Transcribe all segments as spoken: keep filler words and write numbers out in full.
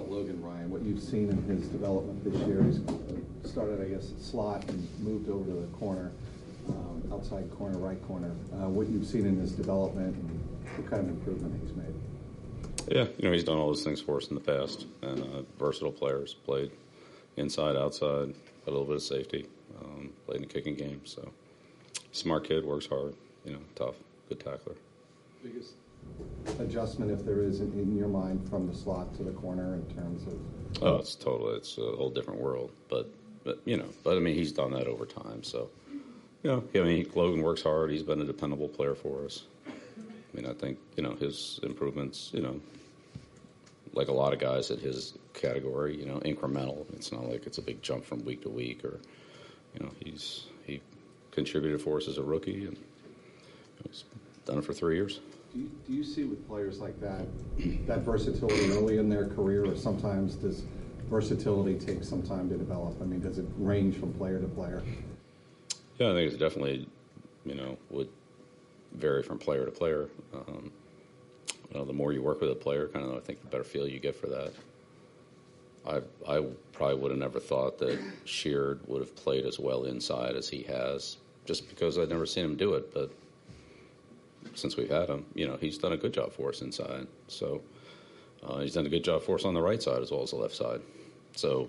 about Logan Ryan, what you've seen in his development this year. He's started, I guess, at slot and moved over to the corner, um, outside corner, right corner. Uh, what you've seen in his development and what kind of improvement he's made. Yeah, you know, he's done all those things for us in the past. And uh, versatile players, played inside, outside, a little bit of safety, um, played in the kicking game. So smart kid, works hard, you know, tough, good tackler. Biggest adjustment, if there is, in, in your mind, from the slot to the corner in terms of? Oh, it's total. It's a whole different world. But, but you know, but I mean, he's done that over time. So, you know, I mean, Logan works hard. He's been a dependable player for us. I mean, I think, you know, his improvements, you know, like a lot of guys at his category, you know, incremental. It's not like it's a big jump from week to week, or, you know, he's he contributed for us as a rookie, and he's done it for three years. Do you, do you see with players like that, that versatility early in their career, or sometimes does versatility take some time to develop? I mean, does it range from player to player? Yeah, I think it's definitely, you know, would vary from player to player. Um, you know, the more you work with a player, kind of, I think the better feel you get for that. I I probably would have never thought that Sheard would have played as well inside as he has, just because I'd never seen him do it. But since we've had him, you know, he's done a good job for us inside. So uh, he's done a good job for us on the right side as well as the left side. So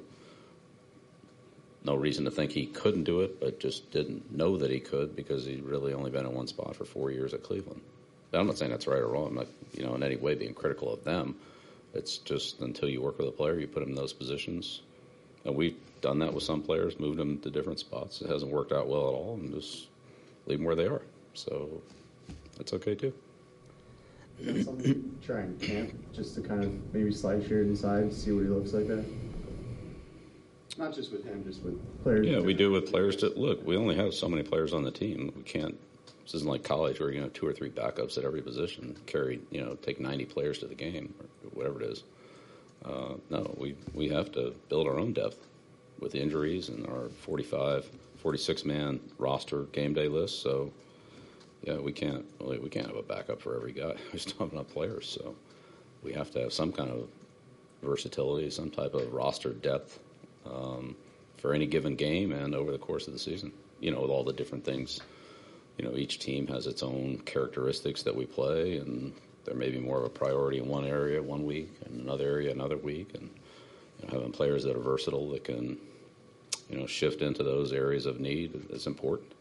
no reason to think he couldn't do it, but just didn't know that he could because he'd really only been in one spot for four years at Cleveland. I'm not saying that's right or wrong. I'm not, you know, in any way being critical of them. It's just until you work with a player, you put him in those positions. And we've done that with some players, moved them to different spots. It hasn't worked out well at all, and just leave them where they are. So that's okay, too. Is that something you try in camp, just to kind of maybe slide Sheard inside, see what he looks like there? Not just with him, just with players. Yeah, we do with players. To, look, we only have so many players on the team. We can't. This isn't like college where you have two or three backups at every position, carry, you know, take ninety players to the game or whatever it is. Uh, no, we we have to build our own depth with injuries and our forty-five, forty-six man roster game day list. So, yeah, we can't we can't have a backup for every guy. We just don't have enough players. So we have to have some kind of versatility, some type of roster depth um, for any given game and over the course of the season, you know, with all the different things. You know, each team has its own characteristics that we play, and there may be more of a priority in one area one week and another area another week. And you know, having players that are versatile that can, you know, shift into those areas of need is important.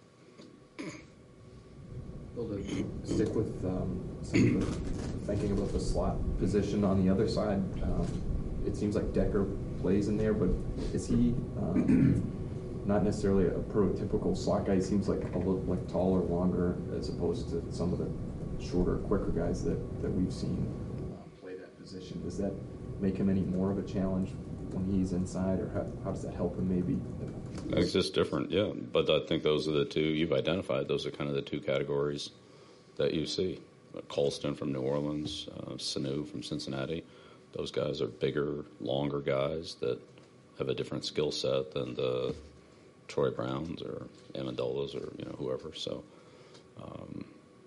Well, to stick with um, some of the thinking about the slot position on the other side, um, it seems like Decker plays in there, but is he um, not necessarily a prototypical slot guy? He seems like a little like taller, longer, as opposed to some of the shorter, quicker guys that, that we've seen uh, play that position. Does that make him any more of a challenge when he's inside, or how, how does that help him maybe? It's just different, yeah. But I think those are the two you've identified. Those are kind of the two categories that you see. Colston from New Orleans, uh, Sanu from Cincinnati. Those guys are bigger, longer guys that have a different skill set than the Troy Browns or Amendolas or, you know, whoever. So, um,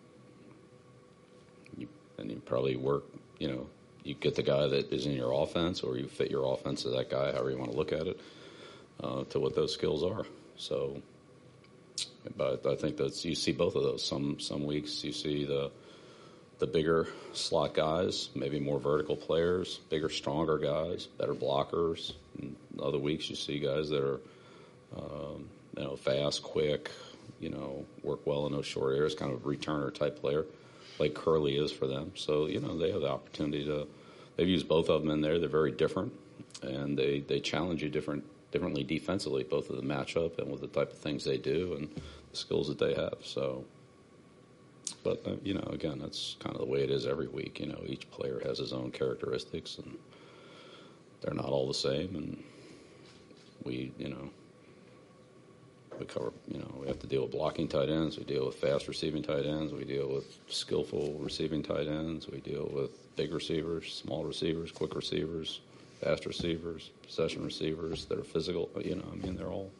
you, and you probably work, you know, you get the guy that is in your offense, or you fit your offense to that guy, however you want to look at it, uh, to what those skills are. So, but I think that's, you see both of those. Some some weeks you see the the bigger slot guys, maybe more vertical players, bigger, stronger guys, better blockers. And other weeks you see guys that are, um, you know, fast, quick, you know, work well in those short areas, kind of returner type player, like Curley is for them. So, you know, they have the opportunity to, they've used both of them in there. They're very different, and they, they challenge you different differently defensively, both of the matchup and with the type of things they do and the skills that they have. So, but, uh, you know, again, that's kind of the way it is every week. You know, each player has his own characteristics, and they're not all the same. And we, you know, we cover, you know, we have to deal with blocking tight ends. We deal with fast receiving tight ends. We deal with skillful receiving tight ends. We deal with big receivers, small receivers, quick receivers, fast receivers, possession receivers that are physical. You know, I mean, they're all,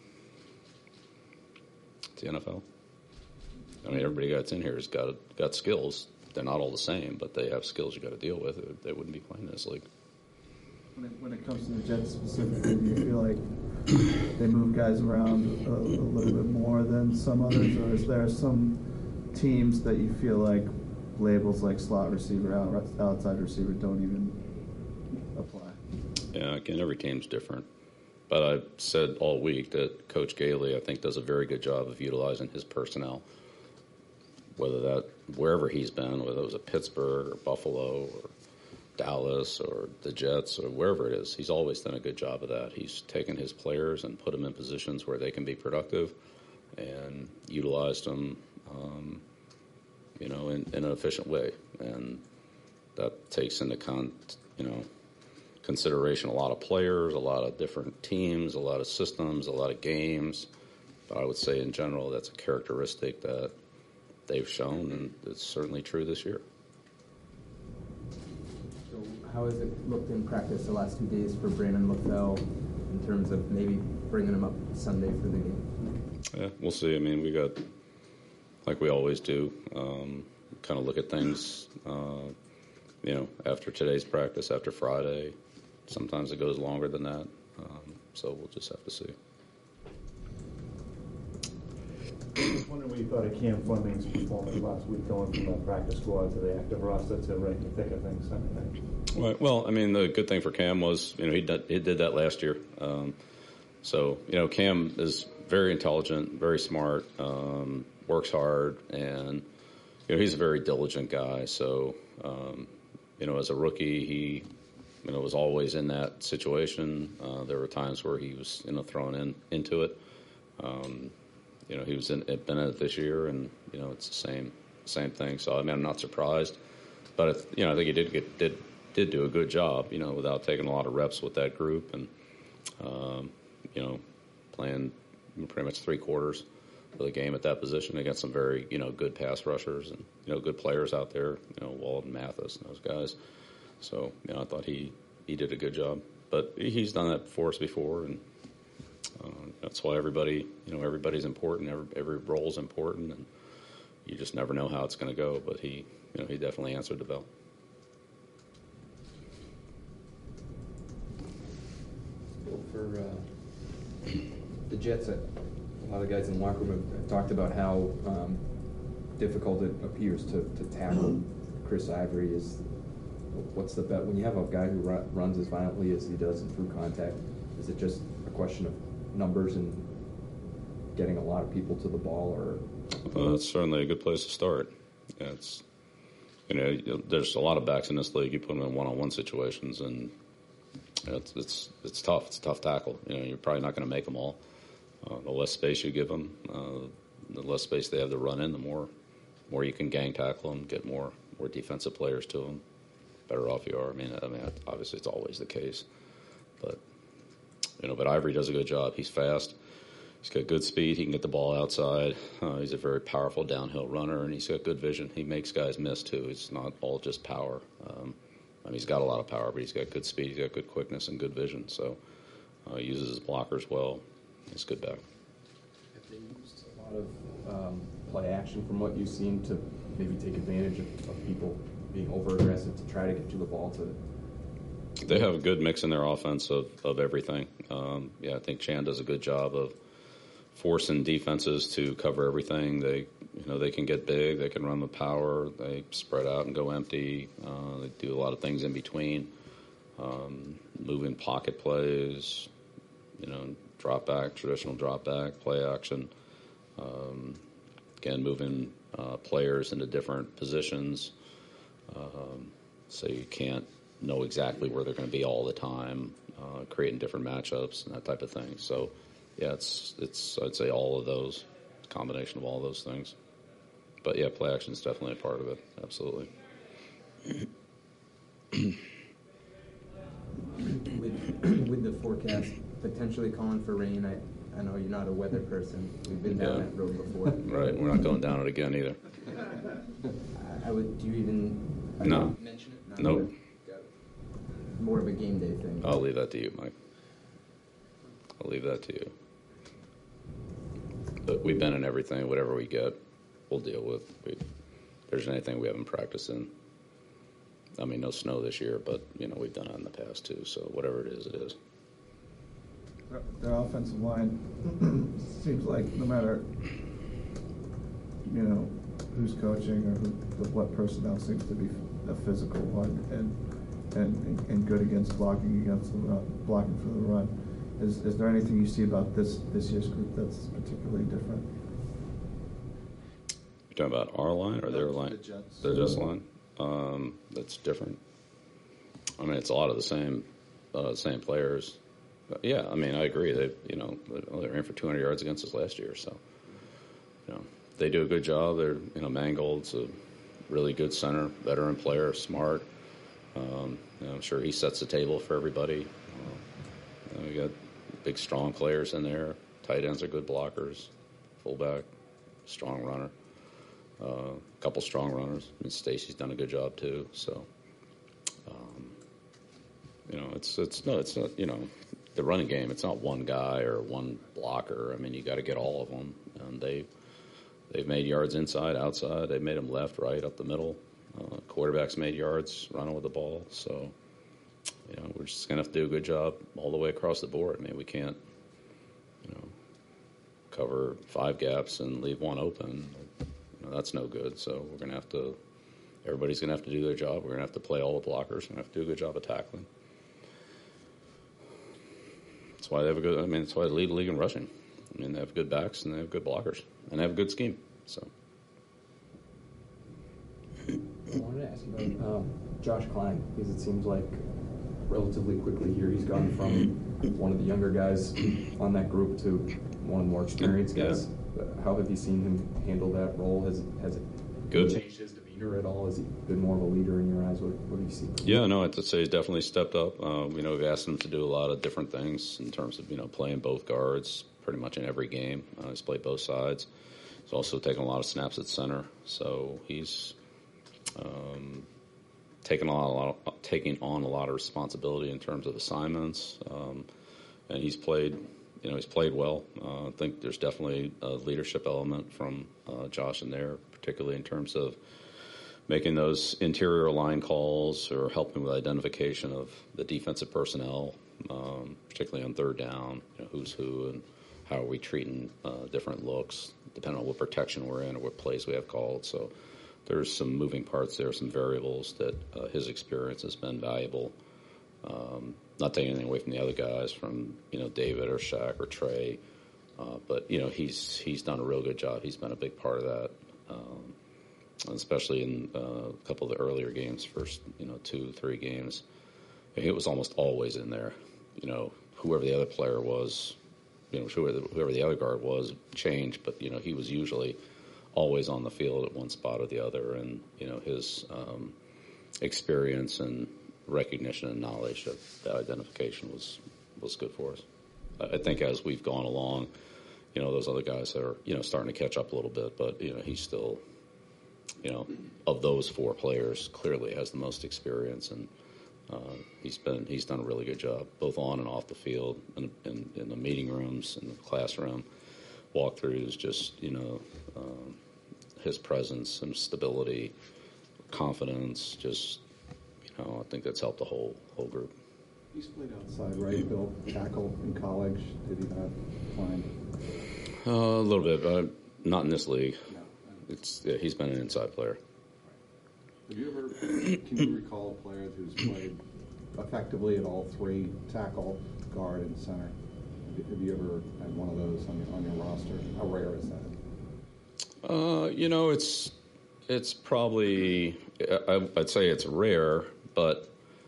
it's the N F L. I mean, everybody that's in here has got got skills. They're not all the same, but they have skills you got to deal with. They wouldn't be playing this league. When it, when it comes to the Jets specifically, do you feel like they move guys around a, a little bit more than some others, or is there some teams that you feel like labels like slot receiver, out, outside receiver don't even apply? Yeah, again, every team's different. But I've said all week that Coach Gailey, I think, does a very good job of utilizing his personnel, whether that, wherever he's been, whether it was at Pittsburgh or Buffalo or Dallas or the Jets or wherever it is. He's always done a good job of that. He's taken his players and put them in positions where they can be productive and utilized them, um, you know, in, in an efficient way. And that takes into con, you know, consideration a lot of players, a lot of different teams, a lot of systems, a lot of games. But I would say in general that's a characteristic that they've shown, and it's certainly true this year. So how has it looked in practice the last two days for Brandon LaFell in terms of maybe bringing him up Sunday for the game? Yeah, we'll see. I mean, we got, like we always do, um, kind of look at things, uh, you know, after today's practice, after Friday. Sometimes it goes longer than that, um, so we'll just have to see. I was wondering what you thought of Cam Fleming's performance last week, going from the practice squad to the active roster to right in the thick of things Sunday night. Right. Well, I mean, the good thing for Cam was, you know, he did, he did that last year. Um, so, you know, Cam is very intelligent, very smart, um, works hard, and, you know, he's a very diligent guy. So, um, you know, as a rookie, he, you know, was always in that situation. Uh, there were times where he was, you know, thrown in into it. Um, you know, he was in, been in it this year, and you know, it's the same same thing. So I mean, I'm not surprised, but it, you know, I think he did get did did do a good job. You know, without taking a lot of reps with that group, and um, you know, playing pretty much three quarters of the game at that position against some very, you know, good pass rushers and, you know, good players out there. You know, Walden, Mathis, and those guys. So, you know, I thought he, he did a good job. But he's done that for us before, and uh, that's why everybody, you know, everybody's important. Every, every role's important, and you just never know how it's going to go. But he, you know, he definitely answered the bell. For uh, the Jets, a lot of guys in the locker room have talked about how um, difficult it appears to, to tackle Chris Ivory. Is what's the bet when you have a guy who run, runs as violently as he does in through contact? Is it just a question of numbers and getting a lot of people to the ball, or? Well, that's certainly a good place to start. Yeah, it's, you know, there's a lot of backs in this league. You put them in one-on-one situations, and it's it's it's tough. It's a tough tackle. You know, you're probably not going to make them all. Uh, the less space you give them, uh, the less space they have to run in, the more more you can gang tackle them, get more more defensive players to them. Better off you are. I mean, I mean, obviously it's always the case, but you know, but Ivory does a good job. He's fast. He's got good speed. He can get the ball outside. Uh, he's a very powerful downhill runner, and he's got good vision. He makes guys miss too. It's not all just power. Um, I mean, he's got a lot of power, but he's got good speed. He's got good quickness and good vision. So uh, he uses his blockers well. He's a good back. Have they used a lot of um, play action from what you've seen to maybe take advantage of, of people being over aggressive to try to get to the ball? To They have a good mix in their offense of, of everything. Um, yeah, I think Chan does a good job of forcing defenses to cover everything. They, you know, they can get big. They can run with power. They spread out and go empty. Uh, they do a lot of things in between. Um, moving pocket plays, you know, drop back, traditional drop back, play action. Um, again, moving uh, players into different positions. Um, so you can't know exactly where they're going to be all the time, uh, creating different matchups and that type of thing. So, yeah, it's, it's I'd say all of those, combination of all those things. But, yeah, play action is definitely a part of it, absolutely. with, with the forecast potentially calling for rain, I, I know you're not a weather person. We've been down Yeah. that road before. Right, we're not going down it again either. I, I would. Do you even I No. don't mention it? Not Nope. good. Got it. More of a game day thing. I'll leave that to you, Mike. I'll leave that to you. But we've been in everything. Whatever we get, we'll deal with. We, if there's anything we haven't practiced in, I mean, no snow this year, but, you know, we've done it in the past too. So whatever it is, it is. Their, their offensive line seems like no matter, you know, who's coaching or who, what personnel seems to be a physical one and and and good against blocking against the run, blocking for the run. Is is there anything you see about this this year's group that's particularly different? You're talking about our line or their The line? Jets. The Jets line. Um, that's different. I mean, it's a lot of the same, uh, same players. But yeah, I mean, I agree. They, you know, they ran for two hundred yards against us last year, so you know they do a good job. They're, you know, Mangold's a really good center, veteran player, smart. Um, you know, I'm sure he sets the table for everybody. Uh, you know, we got big, strong players in there. Tight ends are good blockers. Fullback, strong runner. A uh, couple strong runners. I mean, Stacy's done a good job too. So, um, you know, it's it's no, it's not. You know, the running game. It's not one guy or one blocker. I mean, you got to get all of them, and they they've made yards inside, outside. They've made them left, right, up the middle. Uh, quarterbacks made yards running with the ball. So, you know, we're just gonna have to do a good job all the way across the board. I mean, we can't, you know, cover five gaps and leave one open. You know, that's no good. So we're gonna have to. Everybody's gonna have to do their job. We're gonna have to play all the blockers. We're gonna have to do a good job of tackling. That's why they have a good. I mean, that's why they lead the league in rushing. I mean, they have good backs and they have good blockers and they have a good scheme. So. I wanted to ask you about um, Josh Klein, because it seems like relatively quickly here he's gone from one of the younger guys on that group to one of the more experienced guys. Yeah. How have you seen him handle that role? Has it, has it Good. changed his demeanor at all? Has he been more of a leader in your eyes? What, what have you seen? Yeah, no, I'd say he's definitely stepped up. Uh, you know, we've asked him to do a lot of different things in terms of, you know, playing both guards pretty much in every game. Uh, he's played both sides. He's also taken a lot of snaps at center. So he's um, taking, a lot, a lot of, taking on a lot of responsibility in terms of assignments. Um, and he's played, you know, he's played well. Uh, I think there's definitely a leadership element from uh, Josh in there, particularly in terms of making those interior line calls or helping with identification of the defensive personnel, um, particularly on third down, you know, who's who and how are we treating uh, different looks, depending on what protection we're in or what plays we have called. So there's some moving parts there, some variables that uh, his experience has been valuable. Um, not taking anything away from the other guys, from, you know, David or Shaq or Trey, uh, but, you know, he's he's done a real good job. He's been a big part of that. Um, especially in uh, a couple of the earlier games, first, you know, two, three games. It was almost always in there. You know, whoever the other player was, you know, whoever the, whoever the other guard was changed, but, you know, he was usually always on the field at one spot or the other. And, you know, his um, experience and recognition and knowledge of that identification was, was good for us. I think as we've gone along, you know, those other guys are, you know, starting to catch up a little bit, but, you know, he's still, you know, of those four players, clearly has the most experience, and uh, he's been he's done a really good job, both on and off the field, in, in, in the meeting rooms, in the classroom, walkthroughs. Just, you know, um, his presence and stability, confidence. Just, you know, I think that's helped the whole whole group. He's played outside, right, Bill? Tackle in college, did he not find? Uh, a little bit, but not in this league. No. It's yeah, he's been an inside player. Have you ever, can you recall a player who's played effectively at all three, tackle, guard, and center? Have you ever had one of those on your, on your roster? How rare is that? Uh, you know, it's it's probably, I, I'd say it's rare, but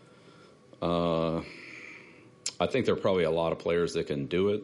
uh, I think there are probably a lot of players that can do it.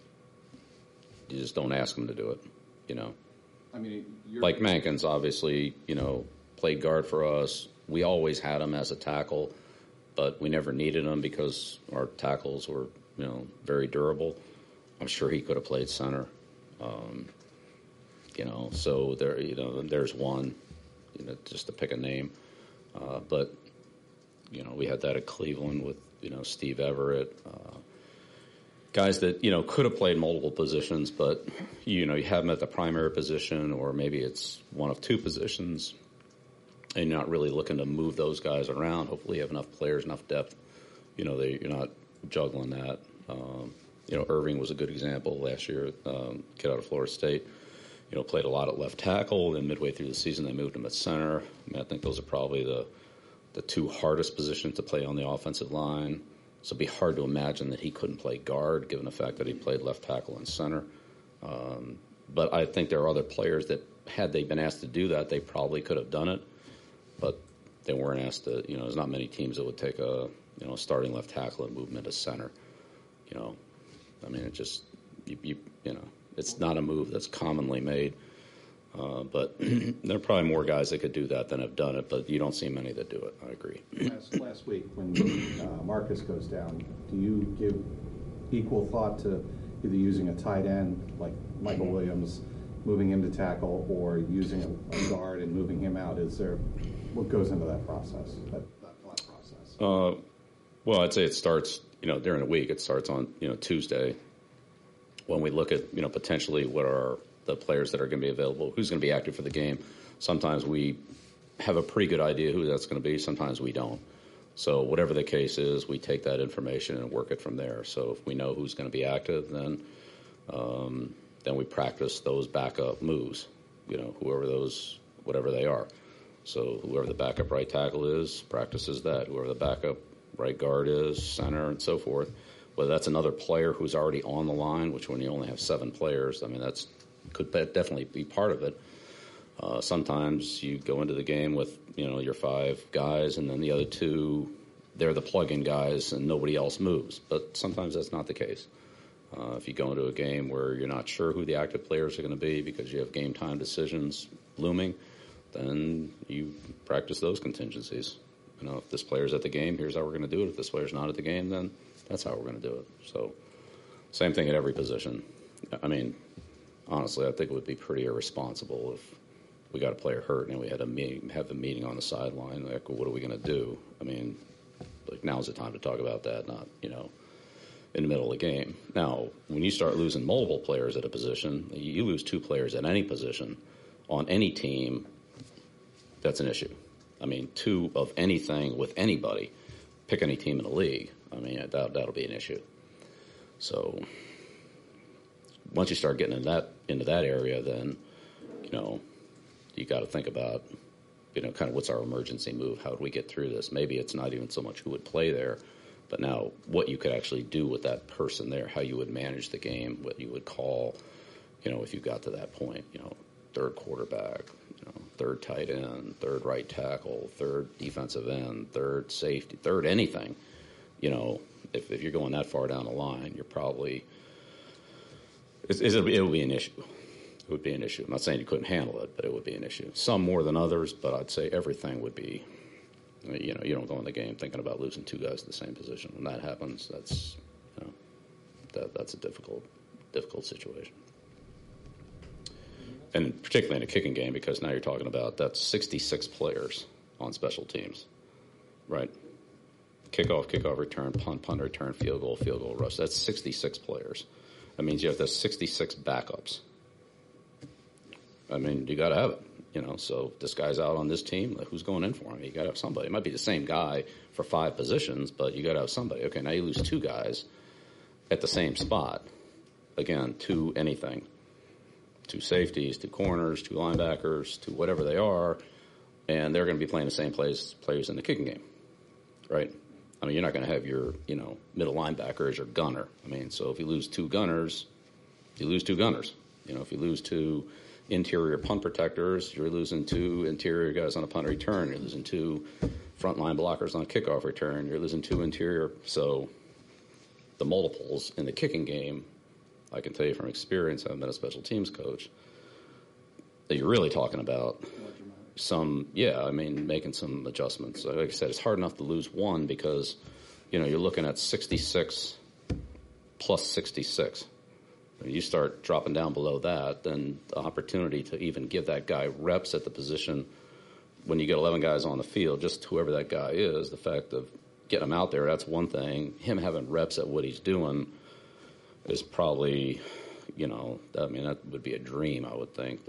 You just don't ask them to do it, you know. I mean, you're Like Mankins, obviously, you know, played guard for us. We always had him as a tackle, but we never needed him because our tackles were, you know, very durable. I'm sure he could have played center. Um, you know, so there, you know, there's one, you know, just to pick a name. Uh, but, you know, we had that at Cleveland with, you know, Steve Everett. Uh, guys that, you know, could have played multiple positions, but, you know, you have them at the primary position, or maybe it's one of two positions, and you're not really looking to move those guys around. Hopefully you have enough players, enough depth. You know, they, you're not juggling that. Um, you know, Irving was a good example last year, um, kid out of Florida State. You know, played a lot at left tackle. Then midway through the season, they moved him at center. I mean, I think those are probably the the two hardest positions to play on the offensive line. So it'd be hard to imagine that he couldn't play guard, given the fact that he played left tackle and center. Um, but I think there are other players that, had they been asked to do that, they probably could have done it. But they weren't asked to. You know, there's not many teams that would take a you know a starting left tackle and move him into center. You know, I mean, it just you you, you know. It's not a move that's commonly made, uh, but there are probably more guys that could do that than have done it, but you don't see many that do it. I agree. Last, last week, when uh, Marcus goes down, do you give equal thought to either using a tight end like Michael Williams, moving him to tackle, or using a, a guard and moving him out? Is there, what goes into that process, that, that thought process? Uh, well, I'd say it starts, you know, during the week. It starts on, you know, Tuesday. When we look at, you know, potentially what are the players that are going to be available, who's going to be active for the game, sometimes we have a pretty good idea who that's going to be. Sometimes we don't. So whatever the case is, we take that information and work it from there. So if we know who's going to be active, then um, then we practice those backup moves, you know, whoever those, whatever they are. So whoever the backup right tackle is, practices that. Whoever the backup right guard is, center, and so forth. Whether that's another player who's already on the line, which when you only have seven players, I mean, that's could definitely be part of it. Uh, sometimes you go into the game with, you know, your five guys, and then the other two, they're the plug-in guys, and nobody else moves. But sometimes that's not the case. Uh, if you go into a game where you're not sure who the active players are going to be because you have game time decisions looming, then you practice those contingencies. You know, if this player's at the game, here's how we're going to do it. If this player's not at the game, then that's how we're going to do it. So, same thing at every position. I mean, honestly, I think it would be pretty irresponsible if we got a player hurt and we had a meeting, have a meeting on the sideline. Like, well, what are we going to do? I mean, like, now's the time to talk about that, not, you know, in the middle of the game. Now, when you start losing multiple players at a position, you lose two players at any position on any team, that's an issue. I mean, two of anything with anybody, pick any team in the league. I mean, that, that'll be an issue. So once you start getting in that, into that area, then, you know, you got to think about, you know, kind of what's our emergency move? How do we get through this? Maybe it's not even so much who would play there, but now what you could actually do with that person there, how you would manage the game, what you would call, you know, if you got to that point, you know, third quarterback, you know, third tight end, third right tackle, third defensive end, third safety, third anything. You know, if, if you're going that far down the line, you're probably it's, it's, it would be an issue. It would be an issue. I'm not saying you couldn't handle it, but it would be an issue. Some more than others, but I'd say everything would be. I mean, you know, you don't go in the game thinking about losing two guys in the same position. When that happens, that's you know, that that's a difficult, difficult situation. And particularly in a kicking game, because now you're talking about that's sixty-six players on special teams, right? Kickoff, kickoff return, punt, punt return, field goal, field goal rush. That's sixty-six players. That means you have to have sixty-six backups. I mean, you got to have it, you know. So if this guy's out on this team, who's going in for him? You got to have somebody. It might be the same guy for five positions, but you got to have somebody. Okay, now you lose two guys at the same spot. Again, two anything, two safeties, two corners, two linebackers, two whatever they are, and they're going to be playing the same plays players in the kicking game, right? I mean, you're not going to have your, you know, middle linebacker as your gunner. I mean, so if you lose two gunners, you lose two gunners. You know, if you lose two interior punt protectors, you're losing two interior guys on a punt return. You're losing two frontline blockers on a kickoff return. You're losing two interior. So the multiples in the kicking game, I can tell you from experience, I've been a special teams coach, that you're really talking about some, yeah, I mean, making some adjustments. Like I said, it's hard enough to lose one because, you know, you're looking at sixty-six plus sixty-six. When you start dropping down below that, then the opportunity to even give that guy reps at the position when you get eleven guys on the field, just whoever that guy is, the fact of getting him out there, that's one thing. Him having reps at what he's doing is probably, you know, I mean, that would be a dream, I would think, that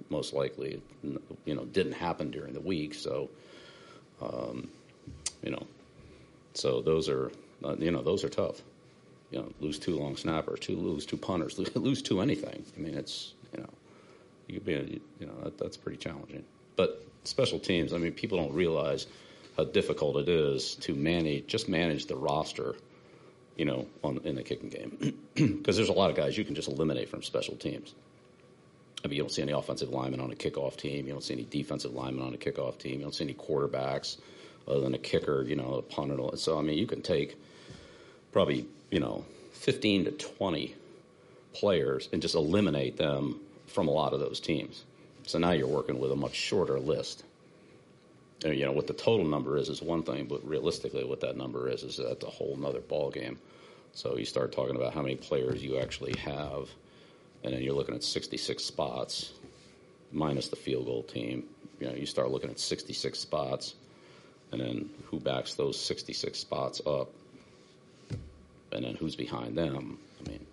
most likely, you know, didn't happen during the week. So, um, you know, so those are, uh, you know, those are tough. You know, lose two long snappers, two lose two punters, lose two anything. I mean, it's, you know, you could be, a, you know, that, that's pretty challenging. But special teams, I mean, people don't realize how difficult it is to manage, just manage the roster, you know, on, in the kicking game. Because there's a lot of guys you can just eliminate from special teams. I mean, you don't see any offensive linemen on a kickoff team. You don't see any defensive linemen on a kickoff team. You don't see any quarterbacks other than a kicker, you know, a punter. So, I mean, you can take probably, you know, fifteen to twenty players and just eliminate them from a lot of those teams. So now you're working with a much shorter list. And, you know, what the total number is is one thing, but realistically what that number is is that's a whole nother ball game. So you start talking about how many players you actually have, and then you're looking at sixty-six spots minus the field goal team. You know, you start looking at sixty-six spots, and then who backs those sixty-six spots up, and then who's behind them. I mean,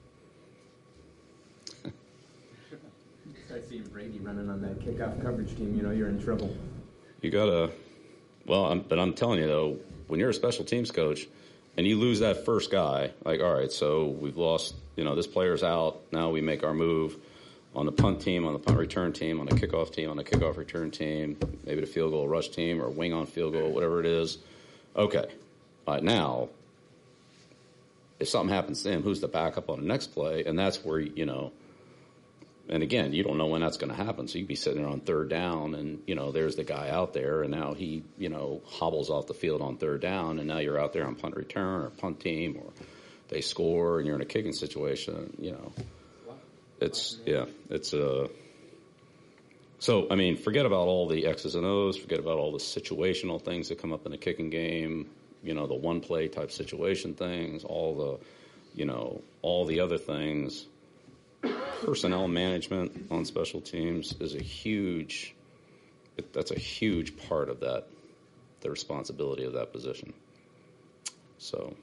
Start seeing Brady running on that kickoff coverage team, you know you're in trouble. you gotta. Well, I'm, but I'm telling you though, when you're a special teams coach and you lose that first guy, like, all right, so we've lost. You know, this player's out. Now we make our move on the punt team, on the punt return team, on the kickoff team, on the kickoff return team, maybe the field goal rush team or wing on field goal, whatever it is. Okay, all right, now if something happens to him, who's the backup on the next play? And that's where, you know, and again, you don't know when that's going to happen. So you'd be sitting there on third down and, you know, there's the guy out there and now he, you know, hobbles off the field on third down and now you're out there on punt return or punt team or they score and you're in a kicking situation, you know. It's, yeah, it's a, uh, so, I mean, forget about all the X's and O's, forget about all the situational things that come up in the kicking game, you know, the one play type situation things, all the, you know, all the other things. Personnel management on special teams is a huge, that's a huge part of that, the responsibility of that position. So,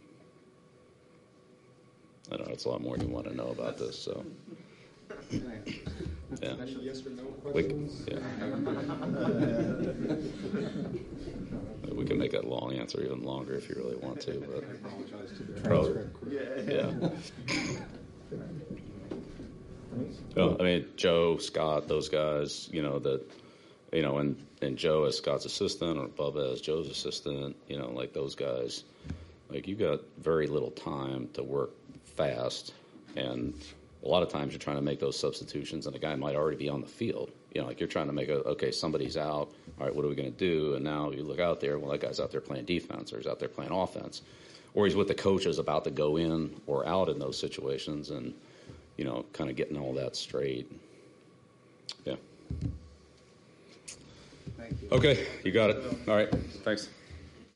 I don't know, it's a lot more than you want to know about this, so. Yeah. Yes or no We, questions? yeah. We can make that long answer even longer if you really want to, but. I apologize to the Probably. transcript crew. Yeah. Well, I mean, Joe, Scott, those guys, you know, that, you know, and, and Joe as Scott's assistant or Bubba as Joe's assistant, you know, like those guys, like you got very little time to work fast. And a lot of times you're trying to make those substitutions and the guy might already be on the field. You know, like you're trying to make a, okay, somebody's out. All right, what are we going to do? And now you look out there, well, that guy's out there playing defense or he's out there playing offense. Or he's with the coaches about to go in or out in those situations and, you know, kind of getting all that straight. Yeah. Thank you. Okay, you got it. All right, thanks.